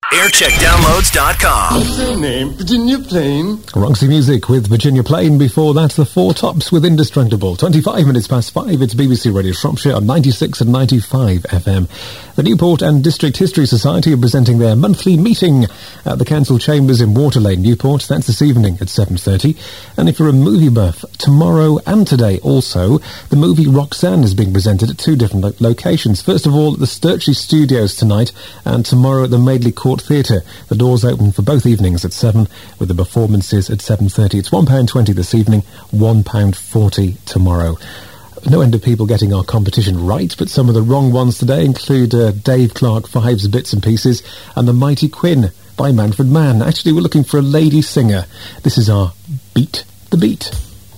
Aircheckdownloads.com. What's her name? Virginia Plain. Roxy Music with Virginia Plain. Before that, the Four Tops with Indestructible. 25 minutes past 5. It's BBC Radio Shropshire on 96 and 95 FM. The Newport and District History Society are presenting their monthly meeting at the Council Chambers in Waterlane, Newport. That's this evening at 7:30. And if you're a movie buff, tomorrow and today also, the movie Roxanne is being presented at two different locations. First of all, at the Sturchley Studios tonight, and tomorrow at the Madeley Court Theatre. The doors open for both evenings at 7, with the performances at 7:30. It's £1.20 this evening, £1.40 tomorrow. No end of people getting our competition right, but some of the wrong ones today include Dave Clark Five's Bits and Pieces and The Mighty Quinn by Manfred Mann. Actually, we're looking for a lady singer. This is our Beat the Beat.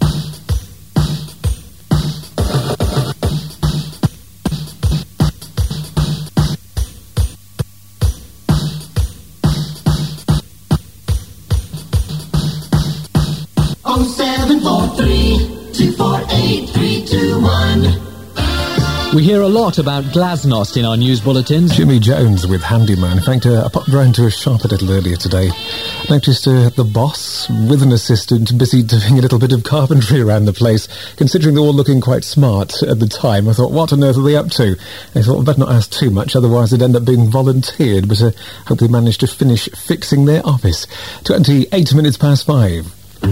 We hear a lot about glasnost in our news bulletins. Jimmy Jones with Handyman. In fact, I popped round to a shop a little earlier today. Noticed the boss with an assistant busy doing a little bit of carpentry around the place. Considering they're all looking quite smart at the time, I thought, what on earth are they up to? I thought, I better not ask too much, otherwise it'd end up being volunteered. But I hope they managed to finish fixing their office. 28 minutes past 5.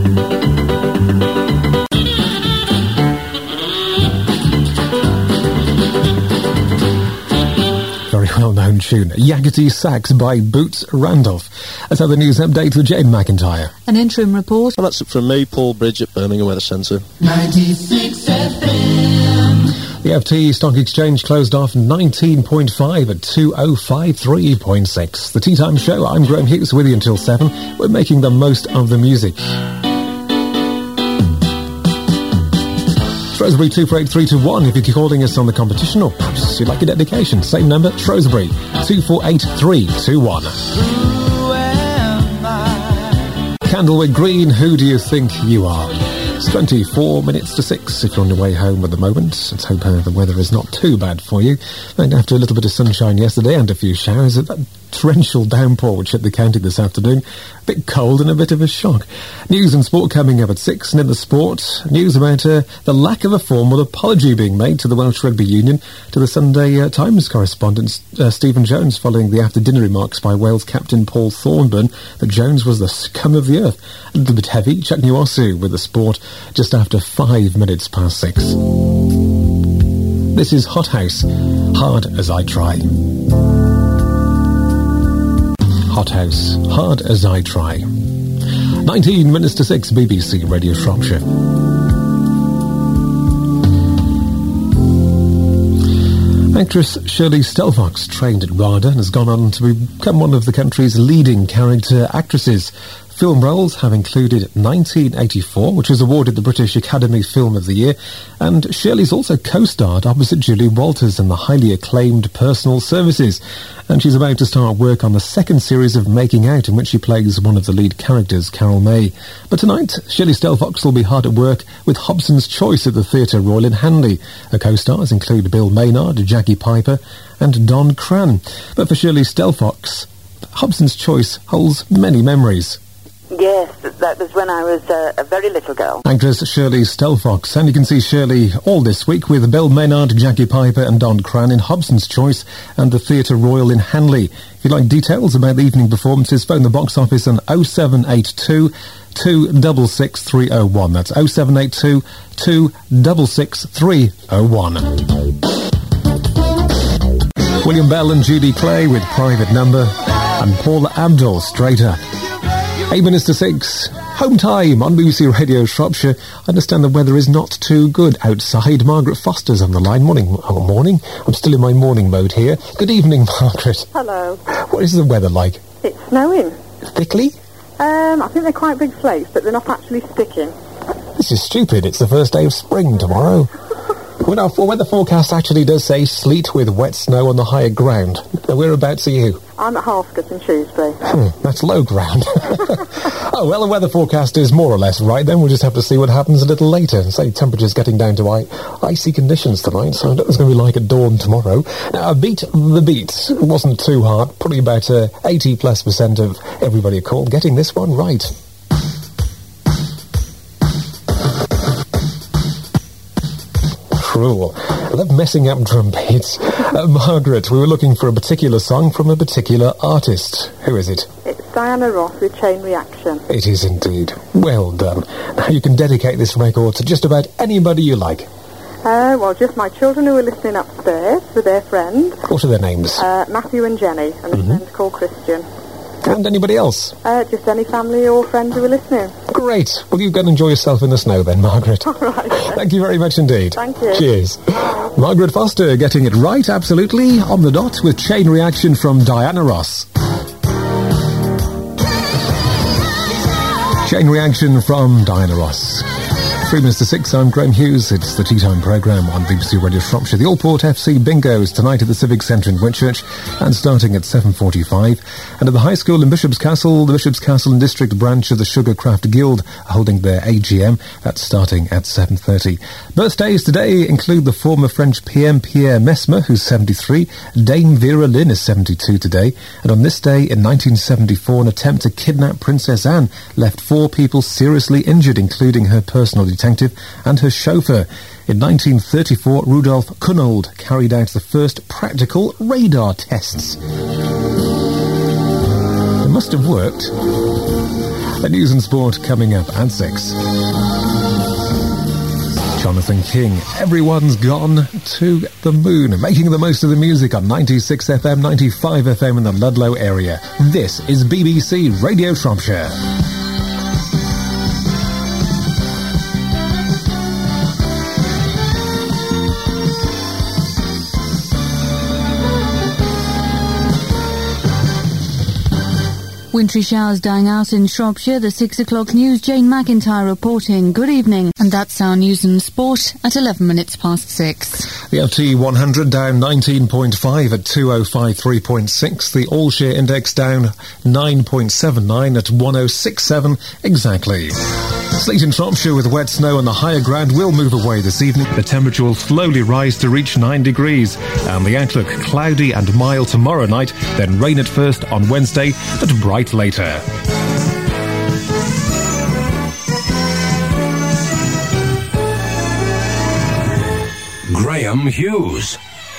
Very well-known tune. Yakety Sax by Boots Randolph. That's how the news update with Jane McIntyre. An interim report. Well, that's it from me, Paul Bridge at Birmingham Weather Centre. 96 FM. The FT Stock Exchange closed off 19.5 at 205.36. The Tea Time Show. I'm Graham Hughes with you until 7. We're making the most of the music. Shrewsbury 248321 if you're calling us on the competition, or perhaps you'd like a dedication. Same number, Shrewsbury 248321. Candlewick Green, who do you think you are? It's 24 minutes to 6 if you're on your way home at the moment. Let's hope the weather is not too bad for you. And after a little bit of sunshine yesterday and a few showers, that torrential downpour which hit the county this afternoon, a bit cold and a bit of a shock. News and sport coming up at 6, and in the sport, news about the lack of a formal apology being made to the Welsh Rugby Union to the Sunday Times correspondent Stephen Jones following the after-dinner remarks by Wales captain Paul Thornburn that Jones was the scum of the earth. A little bit heavy. Chuck Nwasu with the sport just after 5 minutes past 6. This is Hot House, Hard As I Try. Hot House, Hard As I Try. 19 minutes to 6, BBC Radio Shropshire. Actress Shirley Stelfox trained at RADA and has gone on to become one of the country's leading character actresses. Film roles have included 1984, which was awarded the British Academy Film of the Year, and Shirley's also co-starred opposite Julie Walters in the highly acclaimed Personal Services, and she's about to start work on the second series of Making Out, in which she plays one of the lead characters, Carol May. But tonight, Shirley Stelfox will be hard at work with Hobson's Choice at the Theatre Royal in Hanley. Her co-stars include Bill Maynard, Jackie Piper, and Don Cran. But for Shirley Stelfox, Hobson's Choice holds many memories. Yes, that was when I was a very little girl. Actress Shirley Stelfox, and you can see Shirley all this week with Bill Maynard, Jackie Piper and Don Cran in Hobson's Choice and the Theatre Royal in Hanley. If you'd like details about the evening performances, phone the box office on 0782 266 301. That's 0782 266 301. William Bell and Judy Clay with Private Number, and Paula Abdul straight up. 8 minutes to 6, home time on BBC Radio Shropshire. I understand the weather is not too good outside. Margaret Foster's on the line. Morning. Oh, morning. I'm still in my morning mode here. Good evening, Margaret. Hello. What is the weather like? It's snowing. Thickly? I think they're quite big flakes, but they're not actually sticking. This is stupid. It's the first day of spring tomorrow. When our weather forecast actually does say sleet with wet snow on the higher ground. Now, whereabouts are you? I'm at Halfcut in Shrewsbury. That's low ground. Oh, well, the weather forecast is more or less right then. We'll just have to see what happens a little later. Say, temperatures getting down to icy conditions tonight, so I don't know what it's going to be like at dawn tomorrow. Now, beat the beat. It wasn't too hard. Probably about 80+% of everybody called getting this one right. Cruel. I love messing up drum beats. Margaret, we were looking for a particular song from a particular artist. Who is it? It's Diana Ross with Chain Reaction. It is indeed. Well done. Now you can dedicate this record to just about anybody you like. Well, just my children who are listening upstairs with their friends. What are their names? Matthew and Jenny, and the friend's called Christian. And anybody else? Just any family or friends who are listening. Great. Well, you go and enjoy yourself in the snow then, Margaret. All right. Thank you very much indeed. Thank you. Cheers. Bye. Margaret Foster getting it right, absolutely, on the dot with Chain Reaction from Diana Ross. Chain Reaction from Diana Ross. 3 minutes to 6, I'm Graham Hughes. It's the Tea Time programme on BBC Radio Shropshire. The Allport FC Bingos tonight at the Civic Centre in Whitchurch and starting at 7:45. And at the High School in Bishop's Castle, the Bishop's Castle and District branch of the Sugarcraft Guild are holding their AGM. That's starting at 7:30. Birthdays today include the former French PM Pierre Mesmer, who's 73. Dame Vera Lynn is 72 today. And on this day in 1974, an attempt to kidnap Princess Anne left 4 people seriously injured, including her personal detective and her chauffeur. In 1934, Rudolf Kunold carried out the first practical radar tests. It must have worked. The news and sport coming up at 6. Jonathan King, Everyone's Gone to the Moon, making the most of the music on 96 FM, 95 FM in the Ludlow area. This is BBC Radio Shropshire. Wintry showers dying out in Shropshire. The 6 o'clock news, Jane McIntyre reporting. Good evening. And that's our news and sport at 11 minutes past 6. The FT 100 down 19.5 at 2053.6. The all-share index down 9.79 at 1067 exactly. Sleet in Shropshire with wet snow on the higher ground will move away this evening. The temperature will slowly rise to reach 9 degrees. And the outlook cloudy and mild tomorrow night, then rain at first on Wednesday, but bright later. Graham Hughes.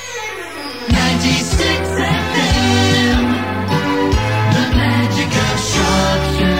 96 FM, the magic of Shropshire.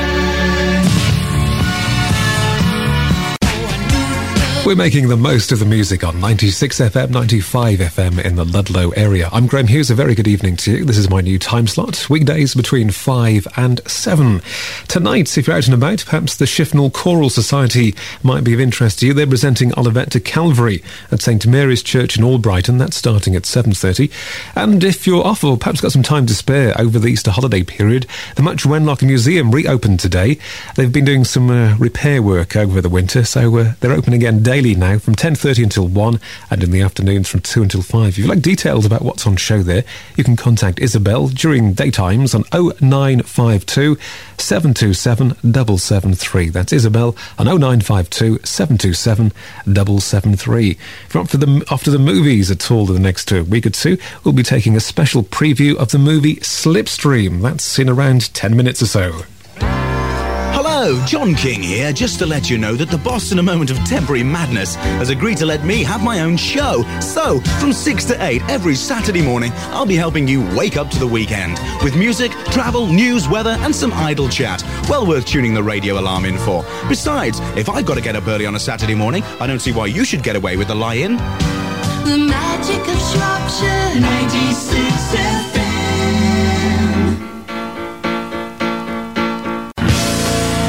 We're making the most of the music on 96 FM, 95 FM in the Ludlow area. I'm Graham Hughes. A very good evening to you. This is my new time slot. Weekdays between 5 and 7. Tonight, if you're out and about, perhaps the Shifnal Choral Society might be of interest to you. They're presenting Olivet to Calvary at St Mary's Church in Albrighton. That's starting at 7:30. And if you're off or perhaps got some time to spare over the Easter holiday period, the Much Wenlock Museum reopened today. They've been doing some repair work over the winter, so they're open again daily now from 10:30 until 1 and in the afternoons from 2 until 5. If you'd like details about what's on show there, you can contact Isabel during daytimes on 0952 727 773. That's Isabel on 0952 727 773. If you're up after the movies at all in the next week or two, we'll be taking a special preview of the movie Slipstream. That's in around 10 minutes or so. Hello, John King here, just to let you know that the boss, in a moment of temporary madness, has agreed to let me have my own show. So, from 6 to 8 every Saturday morning, I'll be helping you wake up to the weekend with music, travel, news, weather and some idle chat. Well worth tuning the radio alarm in for. Besides, if I've got to get up early on a Saturday morning, I don't see why you should get away with the lie-in. The magic of Shropshire, 96 FM.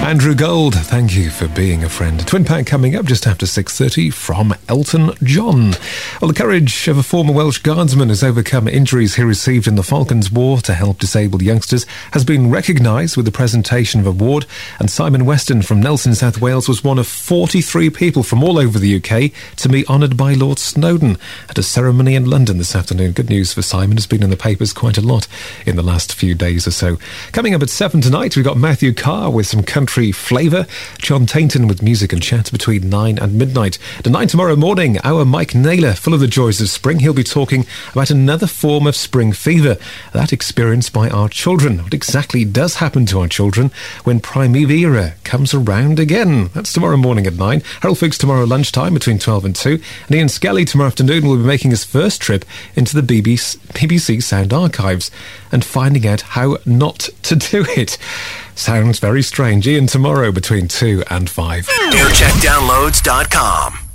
Andrew Gold, thank you for being a friend. Twin Pack coming up just after 6:30 from Elton John. Well, the courage of a former Welsh Guardsman who's overcome injuries he received in the Falklands War to help disabled youngsters has been recognised with the presentation of an award, and Simon Weston from Nelson, South Wales was one of 43 people from all over the UK to be honoured by Lord Snowdon at a ceremony in London this afternoon. Good news for Simon, has been in the papers quite a lot in the last few days or so. Coming up at 7 tonight, we've got Matthew Carr with some country flavour, John Tainton with music and chat between 9 and midnight. At 9 tomorrow morning, our Mike Naylor, full of the joys of spring, he'll be talking about another form of spring fever, that experienced by our children. What exactly does happen to our children when Primavera comes around again? That's tomorrow morning at 9. Harold Fuchs tomorrow lunchtime between 12 and 2. And Ian Skelly tomorrow afternoon will be making his first trip into the BBC Sound Archives and finding out how not to do it. Sounds very strange. Ian tomorrow between 2 and 5. AirCheckDownloads.com